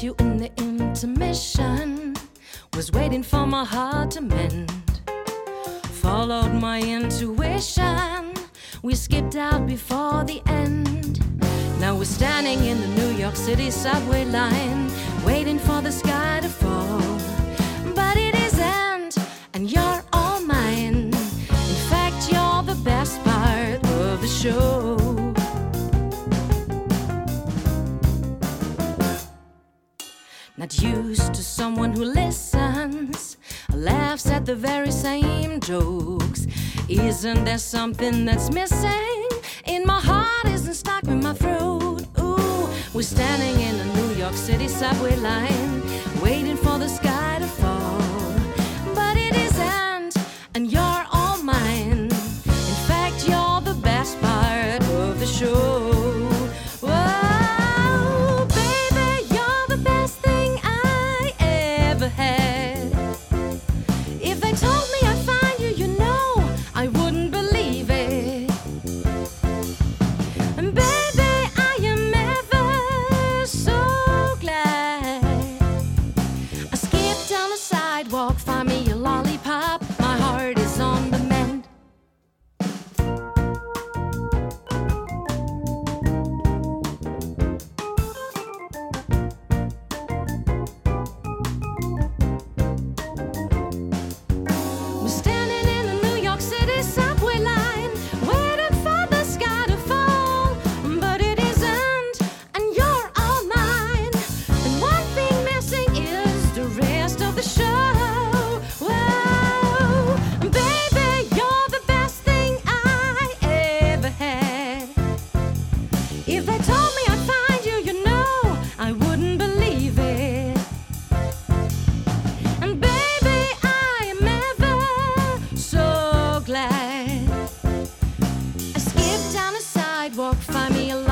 met you in the intermission, was waiting for my heart to mend. Followed my intuition, we skipped out before the end. Now we're standing in the New York City subway line, waiting for the sky to fall. But it isn't, and you're all mine. In fact, you're the best part of the show. Not used to someone who listens, laughs at the very same jokes. Isn't there something that's missing? In my heart isn't stuck in my throat. Ooh, we're standing in the New York City subway line, waiting for the sky to fall. But it isn't, and you're all mine. In fact, you're the best part of the show. Sidewalk, find me a lollipop. My heart is on the mend. We're standing in the New York City subway line, waiting for the sky to fall. But it isn't, and you're all mine. And one thing missing is the rest of the show. If they told me I'd find you, you know, I wouldn't believe it. And baby, I am ever so glad I skipped down a sidewalk, find me a